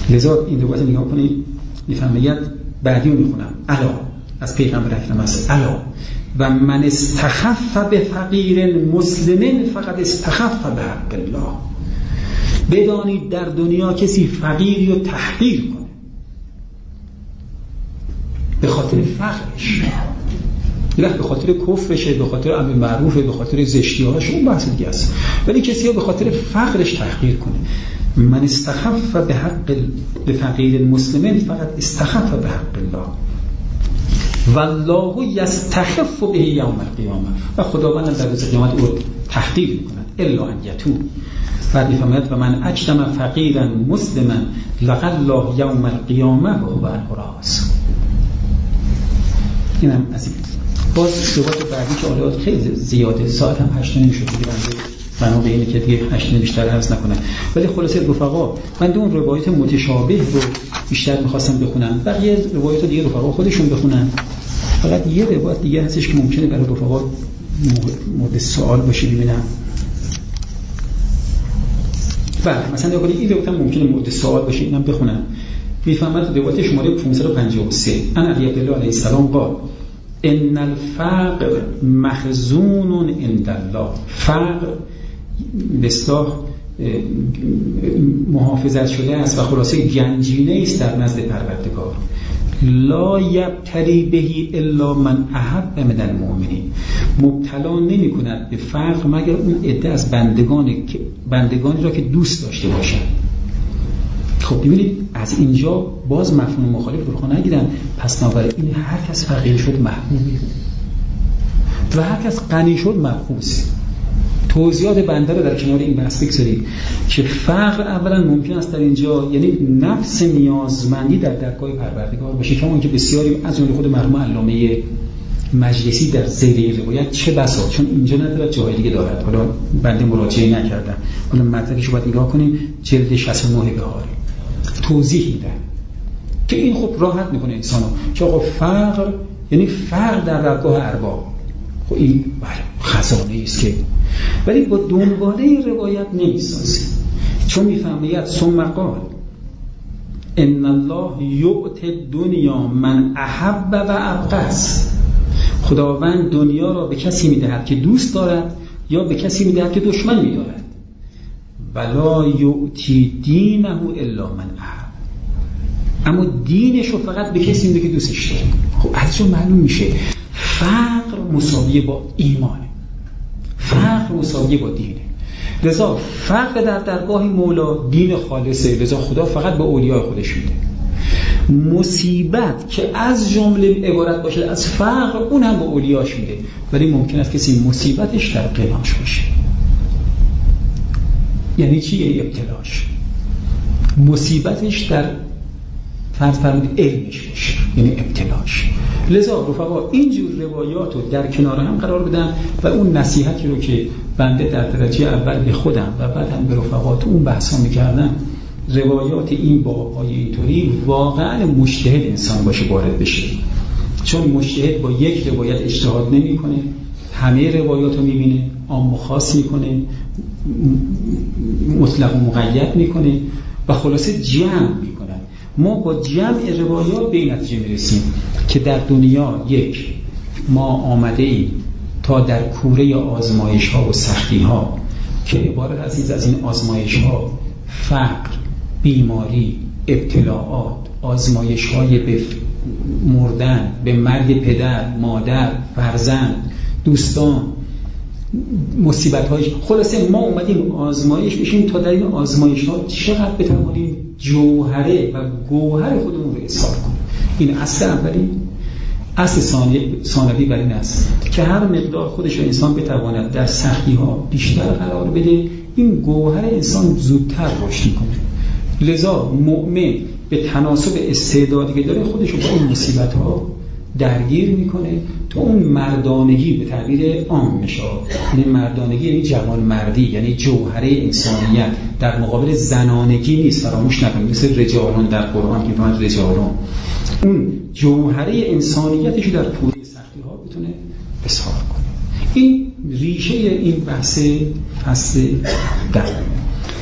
لذا این روایت نگاه کنید، میفرماید بعدی رو میخونم، الا از پیغمبر اکرم است، الا و من استخف به فقیر مسلم فقط استخف به حق الله. بدانید در دنیا کسی فقیری رو تحقیر کنه به خاطر فقرش، یه وقت به خاطر کفرشه، به خاطر امر معروفه، به خاطر زشتی‌هاش، اون بحث دیگه است، ولی کسی رو به خاطر فقرش تحقیر کنه. من استخف به حق لفقیر المسلمین فقط استخف به حق الله والله یستخف به یوم القیامه، و خداوند در روز قیامت او تحقیر می‌کند الا ان یتوب. بعد می‌فرماید و من اجتمع فقیرا مسلما لقى الله یوم القیامه و هو الراس. اینم از این. باز روایت بعدی که آلات خیلی زیاده، ساعت هم 8 نمیشه دیگه، بنا به اینه که دیگه 8 بیشتر عرض نکنم، ولی خلاصه رفقا من اون روایت متشابه رو بیشتر می‌خواستم بخونم، بقیه روایت دیگه رفقا خودشون بخونن. فقط یه روایت دیگه هستش که ممکنه برای رفقا مورد سوال باشه، ببینم. بله مثلا اگه این روایت ممکنه مورد سوال باشه، اینم بخونم. میفهمد روایت شماره 553 ان علی الله علیه السلام قال ان الفقر مخزون عند الله. فقر به اصطلاح محافظت شده است و خلاصه گنجینه است در نزد پروردگار. لا یبتلی بهی الا من احب من المؤمنین. مبتلا نمی کند به فقر مگر اون عده از بندگانی را که دوست داشته باشند. خب ببینید از اینجا باز مفهوم مخالف رو نگیرن، پس بنابراین هر کس فقیر شد محبوبه و هر کس غنی شد مبغوض. توضیحات بنده رو در کنار این بحث بگذارید که فقر اولا ممکن است در اینجا یعنی نفس نیازمندی در درگاه پروردگار باشه، که اون که بسیاری از جمله خود مرحوم علامه مجلسی در ذیل روایت چه بسا، چون اینجا نداره جای دیگه دارد، حالا بنده مراجعه نکردم، حالا مطلبش رو باید نگاه کنیم، جلد 69 بهاری توضیح میدن که این خب راحت میکنه انسانو که آقا فقر یعنی فقر در درگاه ارباب. خب این خزانه است که، ولی با دنباله روایت نمیسازه، چون میفهمید ثم قال ان الله یؤتی دنیا من احب و ابغض. خداوند دنیا را به کسی میدهد که دوست دارد یا به کسی میدهد که دشمن میدارد. ولا یؤتی دینه الا من احب. اما دینش رو فقط به کسی میده که دوستش داره. خب ازش معلوم میشه فقر مساویه با ایمانه، فقر مساویه با دینه. لذا فقر در درگاه مولا دین خالصه، لذا خدا فقط به اولیاء خودش میده. مصیبت که از جمله عبارت باشه از فقر، اون هم به اولیاش میده، ولی ممکن است کسی مصیبتش در غناش باشه. یعنی چی؟ یعنی ابتلاش، مصیبتش در فرض فرمودید علمش باشه، یعنی ابتلاش. لذا رفقا اینجور روایات رو در کنار هم قرار بدن و اون نصیحتی رو که بنده در درجه اول به خودم و بعد هم به رفقات اون بحثا میکردم، روایات این بابهای اینطوری واقعا مجتهد انسان باشه وارد بشه، چون مجتهد با یک روایت اجتهاد نمیکنه، همه روایات رو میبینه، عام و خاص میکنه، مطلق و مقید میکنه و خلاصه جمع میکنه. ما با جمع روایات به این نتیجه میرسیم که در دنیا یک ما آمده ایم تا در کوره آزمایش ها و سختی ها که عبارت از این آزمایش ها فقر، بیماری، ابتلاعات، آزمایش های به مردن، به مرگ پدر، مادر، فرزند، دوستان، مصیبت های، خلاصه ما اومدیم آزمایش بشیم تا در این آزمایش ها چقدر بتوانیم جوهره و گوهر خودمون رو اظهار کنیم. این اصل اولی. اصل ثانوی بر این است که هر مقدار خودش رو انسان بتواند در سختی ها بیشتر قرار بده، این گوهر انسان زودتر رشد میکنه. لذا مؤمن به تناسب استعدادی که داره خودش رو با این مصیبت ها درگیر میکنه تا اون مردانگی به تعبیر عام میشه. یعنی مردانگی یعنی جوان مردی، یعنی جوهره انسانیت در مقابل زنانگی نیست، فراموش نکنید، مثل رجالان در قرآن که میگن رجالان، اون جوهره انسانیتش در پوره سختی ها بتونه اظهار کنه. این ریشه این بحث فصل 10.